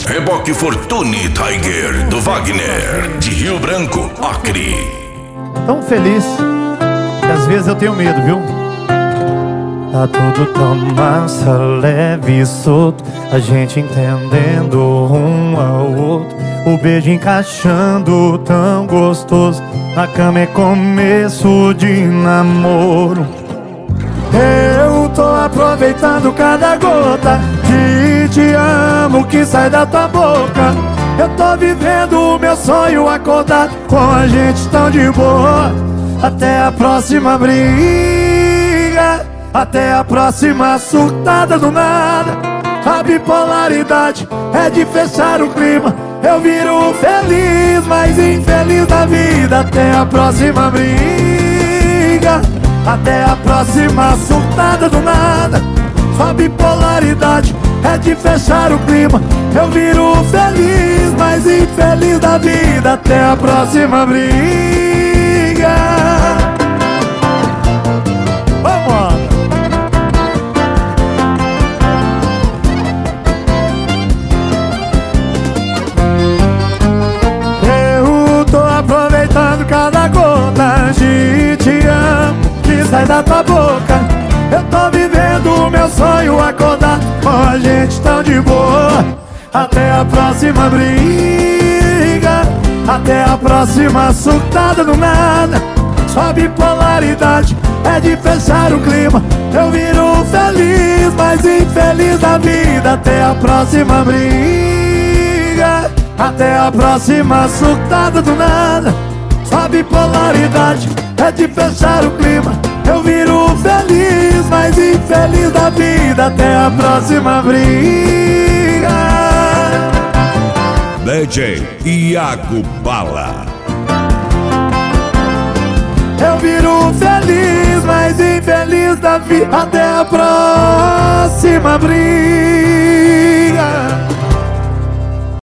Reboque Fortune Tiger do Wagner, de Rio Branco, Acre. Tão feliz que às vezes eu tenho medo, viu? Tá tudo tão massa, leve e solto, a gente entendendo um ao outro, o beijo encaixando tão gostoso, na cama é começo de namoro. Eu tô aproveitando cada gota de te amo que sai da tua boca. Eu tô vivendo o meu sonho acordado, com a gente tão de boa. Até a próxima briga, até a próxima surtada do nada. A bipolaridade é de fechar o clima, eu viro feliz, mas infeliz da vida. Até a próxima briga, até a próxima surtada do nada. Sua bipolaridade é de fechar o clima, eu viro feliz, mas infeliz da vida. Até a próxima briga. Vamos! Eu tô aproveitando cada gota de te amo que sai da tua boca. Eu tô vivendo o meu sonho acordar, com a gente tão de boa. Até a próxima briga, até a próxima surtada do nada. Sua bipolaridade é de fechar o clima, eu viro feliz, mas infeliz da vida. Até a próxima briga, até a próxima surtada do nada. Sua bipolaridade é de fechar o clima, eu viro feliz, mas infeliz da vida. Até a próxima briga. DJ Iago Bala. Eu viro feliz, mas infeliz da vida. Até a próxima briga.